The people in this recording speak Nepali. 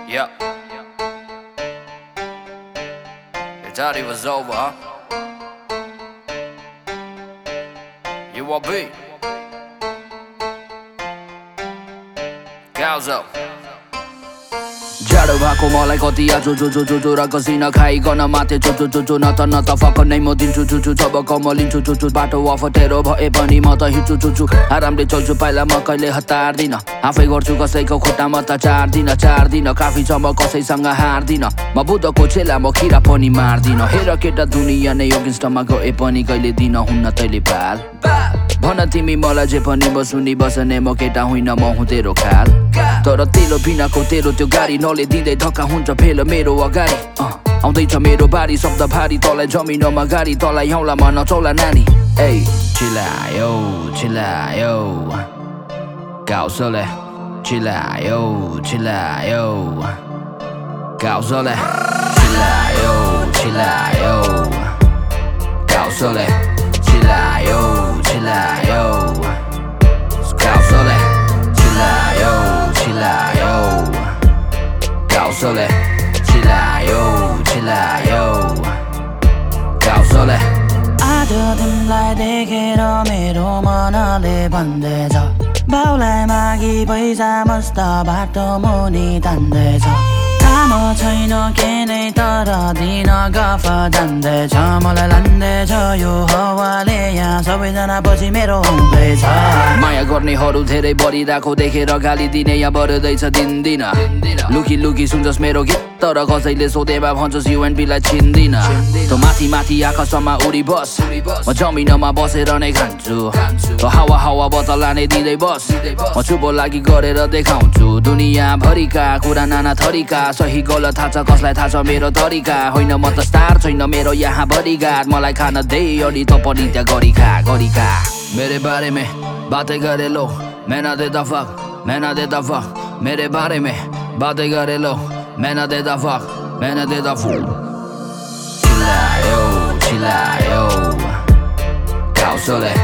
Yep. You thought it was over, huh? You will be. Gals up. जाडो भएको मलाई कति आजु जुजु जुजु र कसिना खाइकन माथे चुचु चुचु न त फक नै म दिन्छु चुचु जब कमलिन्छु चुचु बाटो अफटेरो भए पनि म त हिँड्छु चुचु आरामले चल्छु पाइला म कहिले हतार्दिन आफै गर्छु कसैको खुट्टामा त चार्दिन काफी छ म कसैसँग हार्दिन म बुद्धको चेला म खिरा पनि मार्दिन हेर केटा दुनिया नै योगिन्स्टमा गए पनि कहिले दिन हुन्न तैले पाल भन तिमी मलाई जे पनि बसुनी बसने म केटा होइन म हुँ तेरो खाल तर तेलो बिनाको तेरो त्यो गाडी नले दिँदै धक्का हुन्छ फेल मेरो अगाडि आउँदैछ मेरो बारी शब्द भारी तँलाई जमिनमा गाडी तँलाई आउला म नचौला नानी ए चिलायो गाउँसले चिलायो गाउँसले चिलायो गाउँसले चिलायो गाउँसले गाउँसले चिलायो गाउँसले आज तिमीलाई देखेर मेरो मनले भन्दैछ बाउलाई मागी पैसा मस्त बाटो मुनि तान्दैछ काम छैन के नै तर दिन गफ जान्दैछ मलाई लान्दैछ यो हावाले यहाँ सबैजना पछि मेरो आउँदैछ माया गर्नेहरू धेरै बढिरहेको देखेर गाली दिने यहाँ बढ्दैछ दिन लुकी सुन्छस् मेरो गीत तर कसैले सोधेमा भन्छस् युएनपीलाई चिन्दिन त माथि आकाशमा उडी बस म जमिनमा बसेर नै खान्छु त हावा बतलाने दिँदै बस म चुपो लागि गरेर देखाउँछु दुनिया भरिका कुरा नाना थरीका सही गलत थाहा छ कसलाई थाहा छ मेरो तरिका होइन म त स्टार छैन मेरो यहाँ बडीगार्ड मलाई खान दे अनि त पनि त्यहाँ गरी खा मेरे बारे में बातें करे लो मैंने देता फक मेरे बारे में बातें करे लो मैंने देता फक चिलायो गाउँसले